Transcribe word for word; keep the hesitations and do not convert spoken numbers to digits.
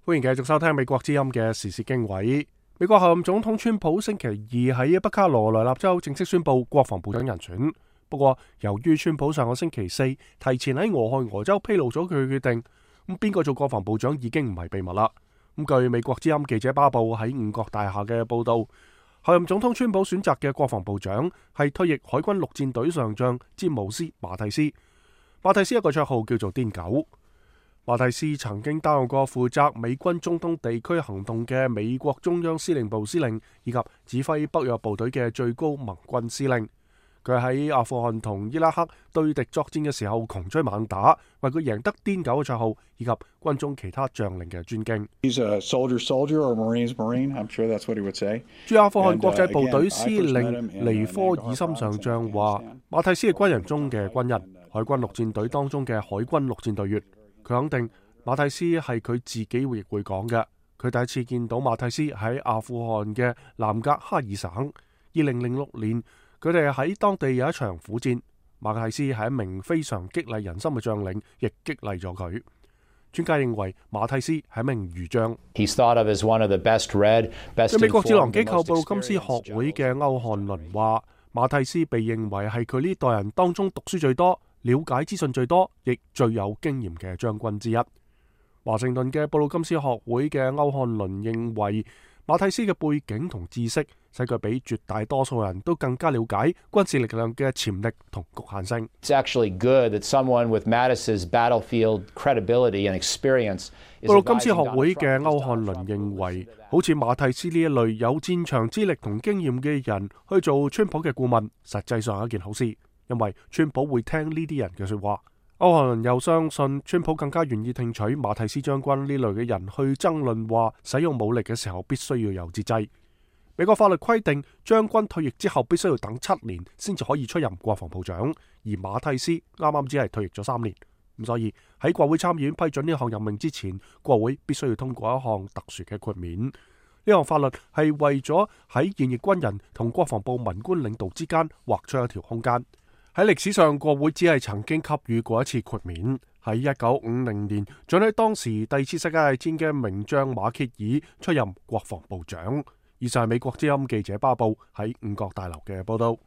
歡迎繼續收聽美國之音嘅時事經緯。美國候任總統川普星期二喺北卡羅來納州正式宣布國防部長人選。不過，由於川普上個星期四提前喺俄亥俄州披露咗佢嘅決定，咁邊個做國防部長已經唔係秘密啦。咁據美國之音記者巴布喺五角大廈嘅報道，候任總統川普選擇嘅國防部長係退役海軍陸戰隊上將詹姆斯馬蒂斯。馬蒂斯一個綽號叫做癲狗。馬蒂斯曾經擔任過負責美軍中東地區行動嘅美國中央司令部司令，以及指揮北約部隊嘅最高盟軍司令。佢喺阿富汗同伊拉克對敵作戰嘅時候窮追猛打，為佢贏得癲狗嘅綽號，以及軍中其他將領嘅尊敬。駐阿富汗國際部隊司令尼科爾森上將話：馬蒂斯係軍人中嘅軍人，海軍陸戰隊當中嘅海軍陸戰隊員。佢肯定馬蒂斯係佢自己亦會講嘅。佢第一次見到馬蒂斯喺阿富汗嘅南格哈爾省，二零零六年佢哋喺當地有一場苦戰。馬蒂斯係一名非常激勵人心嘅將領，亦激勵咗佢。專家認為馬蒂斯係一名儒將。喺美國智囊機構布魯金斯學會嘅歐漢倫話，馬蒂斯被認為係佢呢代人當中讀書最多、了解資訊最多，亦最有經驗嘅將軍之一。華盛頓嘅布魯金斯學會嘅歐漢倫認為，馬蒂斯嘅背景同知識使佢比絕大多數人都更加了解軍事力量嘅潛力同局限性。布魯金斯學會嘅歐漢倫認為，好似馬蒂斯呢一類有戰場資歷同經驗嘅人去做川普嘅顧問，實際上係一件好事。因為川普會聽呢啲人嘅說話。歐漢倫又相信川普更加願意聽取馬蒂斯將軍呢類嘅人去爭論話，使用武力嘅時候必須要有節制。美國法律規定，將軍退役之後必須要等七年先至可以出任國防部長，而馬蒂斯啱啱只係退役咗三年，咁所以喺國會參議院批准呢項任命之前，國會必須要通過一項特殊嘅豁免。呢項法律係為咗喺現役軍人同國防部文官領導之間劃出一條空間。喺歷史上，國會只係曾經給予過一次豁免，喺一九五零年，准許當時第二次世界大戰嘅名將馬歇爾出任國防部長。以上係美國之音記者巴布喺五角大樓嘅報道。